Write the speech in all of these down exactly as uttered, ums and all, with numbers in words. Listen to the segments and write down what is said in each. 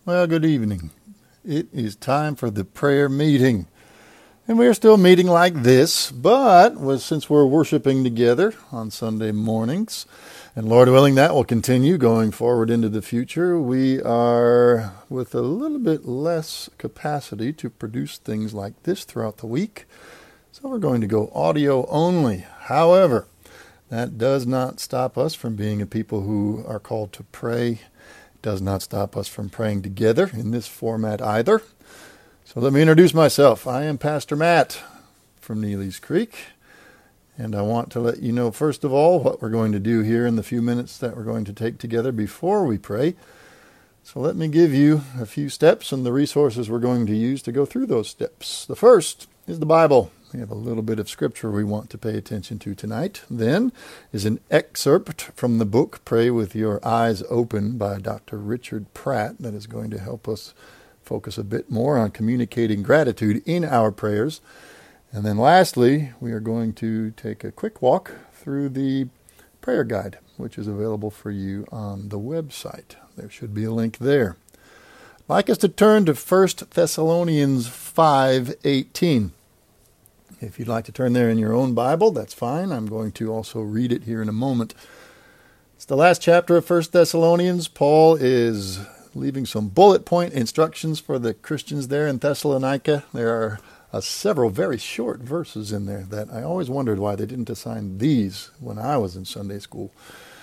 Well, good evening. It is time for the prayer meeting. And we're still meeting like this, but was, since we're worshiping together on Sunday mornings, and Lord willing that will continue going forward into the future, we are with a little bit less capacity to produce things like this throughout the week. So we're going to go audio only. However, that does not stop us from being a people who are called to pray. Does not stop us from praying together in this format either. So let me introduce myself. I am Pastor Matt from Neely's Creek, and I want to let you know first of all what we're going to do here in the few minutes that we're going to take together before we pray. So let me give you a few steps and the resources we're going to use to go through those steps. The first is the Bible. We have a little bit of scripture we want to pay attention to tonight. Then is an excerpt from the book Pray with Your Eyes Open by Doctor Richard Pratt that is going to help us focus a bit more on communicating gratitude in our prayers. And then lastly, we are going to take a quick walk through the prayer guide, which is available for you on the website. There should be a link there. I'd like us to turn to First Thessalonians five eighteen. If you'd like to turn there in your own Bible, that's fine. I'm going to also read it here in a moment. It's the last chapter of First Thessalonians. Paul is leaving some bullet point instructions for the Christians there in Thessalonica. There are uh, several very short verses in there that I always wondered why they didn't assign these when I was in Sunday school.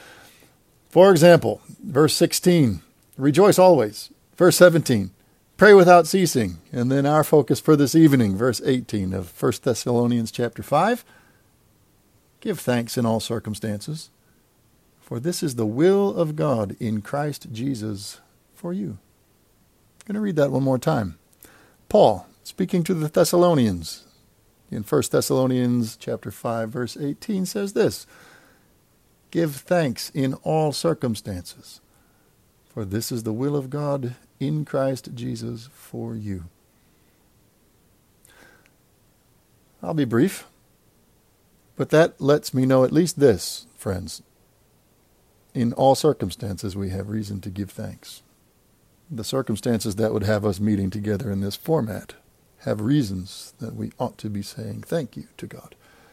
For example, verse sixteen, rejoice always. Verse seventeen, pray without ceasing. And then our focus for this evening, verse eighteen of First Thessalonians chapter five. Give thanks in all circumstances, for this is the will of God in Christ Jesus for you. I'm going to read that one more time. Paul, speaking to the Thessalonians, in First Thessalonians chapter five, verse eighteen, says this, give thanks in all circumstances, for this is the will of God in Christ Jesus for you. I'll be brief, but that lets me know at least this, friends. In all circumstances, we have reason to give thanks. The circumstances that would have us meeting together in this format have reasons that we ought to be saying thank you to God.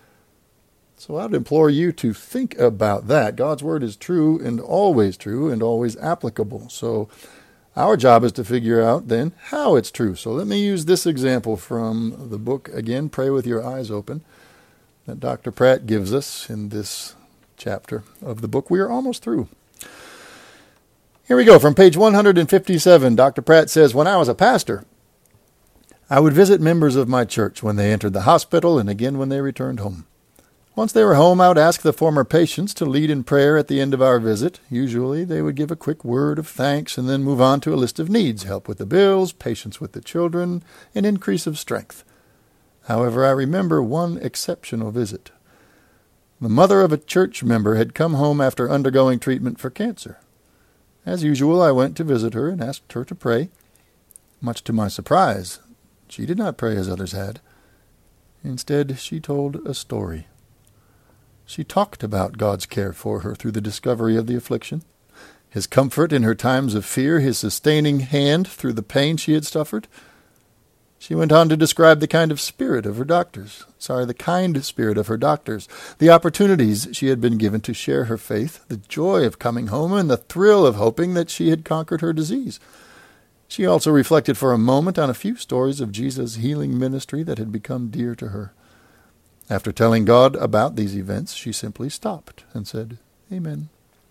So I would implore you to think about that. God's word is true and always true and always applicable. So our job is to figure out then how it's true. So let me use this example from the book, again, Pray with Your Eyes Open, that Doctor Pratt gives us in this chapter of the book. We are almost through. Here we go. From page one hundred fifty-seven, Doctor Pratt says, when I was a pastor, I would visit members of my church when they entered the hospital and again when they returned home. Once they were home, I would ask the former patients to lead in prayer at the end of our visit. Usually they would give a quick word of thanks and then move on to a list of needs, help with the bills, patience with the children, and increase of strength. However, I remember one exceptional visit. The mother of a church member had come home after undergoing treatment for cancer. As usual, I went to visit her and asked her to pray. Much to my surprise, she did not pray as others had. Instead, she told a story. She talked about God's care for her through the discovery of the affliction, His comfort in her times of fear, His sustaining hand through the pain she had suffered. She went on to describe the kind of spirit of her doctors, sorry, the kind spirit of her doctors, the opportunities she had been given to share her faith, the joy of coming home, and the thrill of hoping that she had conquered her disease. She also reflected for a moment on a few stories of Jesus' healing ministry that had become dear to her. After telling God about these events, she simply stopped and said, Amen.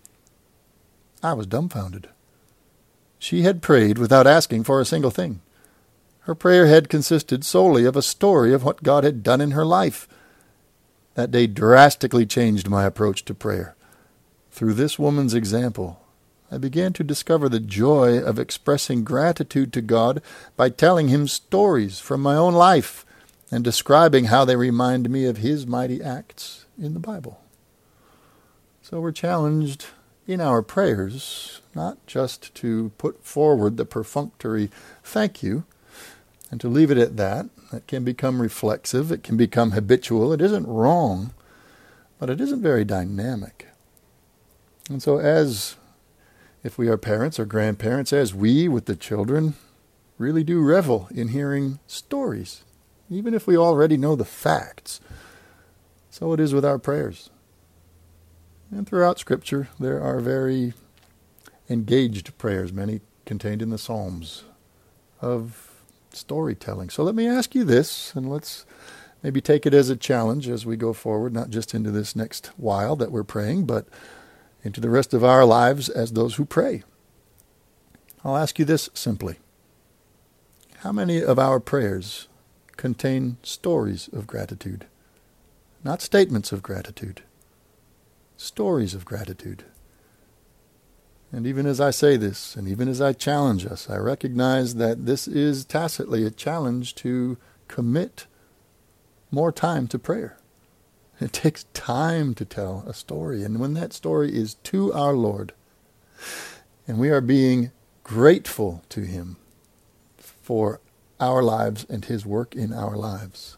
I was dumbfounded. She had prayed without asking for a single thing. Her prayer had consisted solely of a story of what God had done in her life. That day drastically changed my approach to prayer. Through this woman's example, I began to discover the joy of expressing gratitude to God by telling Him stories from my own life and describing how they remind me of His mighty acts in the Bible. So we're challenged in our prayers not just to put forward the perfunctory thank you and to leave it at that. That can become reflexive. It can become habitual. It isn't wrong, but it isn't very dynamic. And so as if we are parents or grandparents, as we with the children really do revel in hearing stories, even if we already know the facts. So it is with our prayers. And throughout Scripture, there are very engaged prayers, many contained in the Psalms, of storytelling. So let me ask you this, and let's maybe take it as a challenge as we go forward, not just into this next while that we're praying, but into the rest of our lives as those who pray. I'll ask you this simply. How many of our prayers contain stories of gratitude? Not statements of gratitude. Stories of gratitude. And even as I say this, and even as I challenge us, I recognize that this is tacitly a challenge to commit more time to prayer. It takes time to tell a story. And when that story is to our Lord, and we are being grateful to Him for our lives and His work in our lives,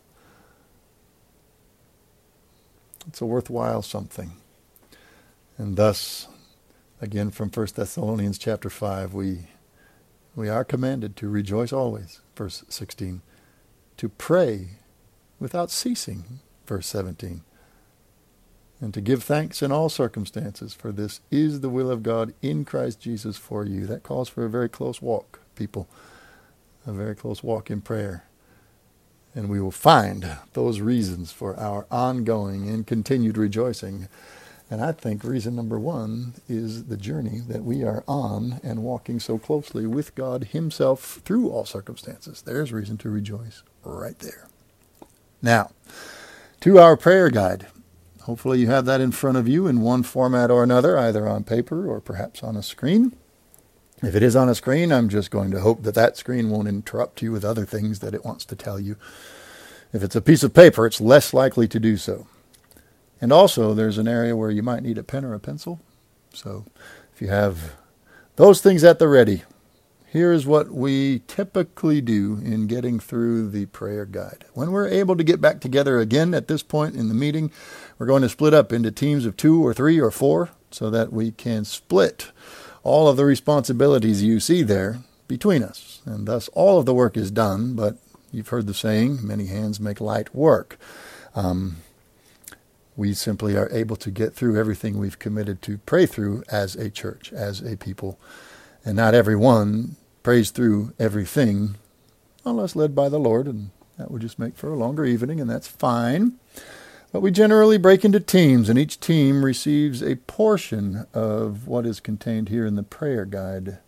it's a worthwhile something. And thus, again from First Thessalonians chapter five, we we are commanded to rejoice always, verse sixteen, to pray without ceasing, verse seventeen, and to give thanks in all circumstances, for this is the will of God in Christ Jesus for you. That calls for a very close walk, people, a very close walk in prayer. And we will find those reasons for our ongoing and continued rejoicing. And I think reason number one is the journey that we are on and walking so closely with God Himself through all circumstances. There's reason to rejoice right there. Now, to our prayer guide. Hopefully you have that in front of you in one format or another, either on paper or perhaps on a screen. If it is on a screen, I'm just going to hope that that screen won't interrupt you with other things that it wants to tell you. If it's a piece of paper, it's less likely to do so. And also, there's an area where you might need a pen or a pencil. So if you have those things at the ready, here's what we typically do in getting through the prayer guide. When we're able to get back together again at this point in the meeting, we're going to split up into teams of two or three or four so that we can split all of the responsibilities you see there between us. And thus all of the work is done, but you've heard the saying, many hands make light work. Um, we simply are able to get through everything we've committed to pray through as a church, as a people. And not everyone prays through everything unless led by the Lord, and that would just make for a longer evening, and that's fine. But we generally break into teams, and each team receives a portion of what is contained here in the prayer guide.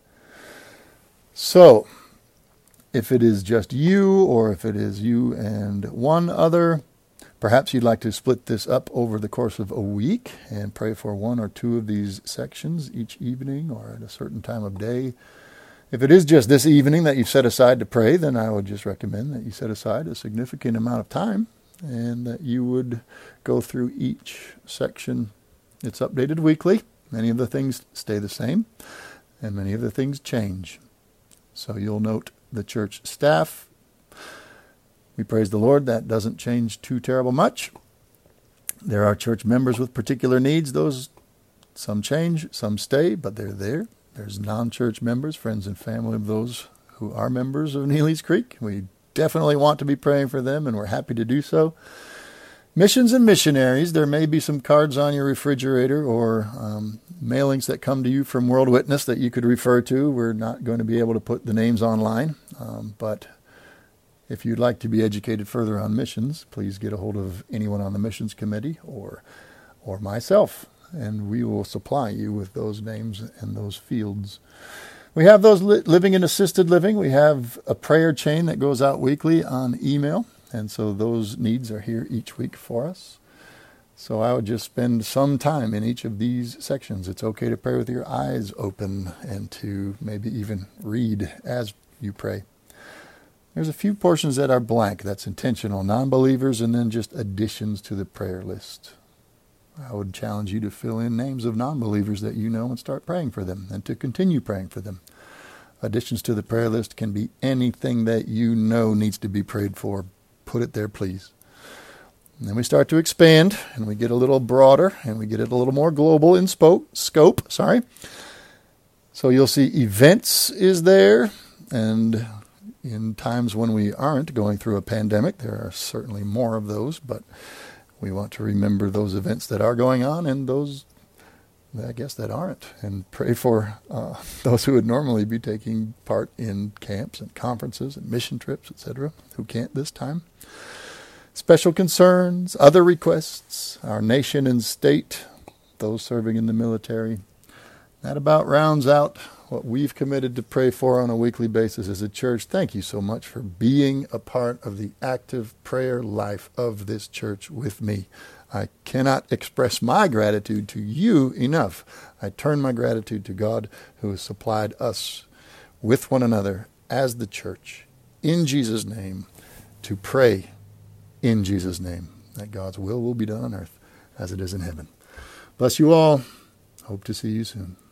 So, if it is just you, or if it is you and one other, perhaps you'd like to split this up over the course of a week and pray for one or two of these sections each evening or at a certain time of day. If it is just this evening that you've set aside to pray, then I would just recommend that you set aside a significant amount of time and that you would go through each section. It's updated weekly. Many of the things stay the same, and many of the things change. So you'll note the church staff. We praise the Lord. That doesn't change too terrible much. There are church members with particular needs. Those, some change, some stay, but they're there. There's non-church members, friends and family of those who are members of Neely's Creek. We definitely want to be praying for them, and we're happy to do so. Missions and missionaries. There may be some cards on your refrigerator or um, mailings that come to you from World Witness that you could refer to. We're not going to be able to put the names online, um, but if you'd like to be educated further on missions, please get a hold of anyone on the missions committee or or myself, and we will supply you with those names and those fields. We have those li- living in assisted living. We have a prayer chain that goes out weekly on email, and so those needs are here each week for us. So I would just spend some time in each of these sections. It's okay to pray with your eyes open and to maybe even read as you pray. There's a few portions that are blank. That's intentional. Non-believers and then just additions to the prayer list. I would challenge you to fill in names of non-believers that you know and start praying for them and to continue praying for them. Additions to the prayer list can be anything that you know needs to be prayed for. Put it there, please. And then we start to expand and we get a little broader and we get it a little more global in scope. Scope, sorry. So you'll see events is there, and in times when we aren't going through a pandemic, there are certainly more of those, but we want to remember those events that are going on and those, I guess, that aren't, and pray for uh, those who would normally be taking part in camps and conferences and mission trips, et cetera, who can't this time. Special concerns, other requests, our nation and state, those serving in the military. That about rounds out what we've committed to pray for on a weekly basis as a church. Thank you so much for being a part of the active prayer life of this church with me. I cannot express my gratitude to you enough. I turn my gratitude to God who has supplied us with one another as the church, in Jesus' name, to pray in Jesus' name, that God's will will be done on earth as it is in heaven. Bless you all. Hope to see you soon.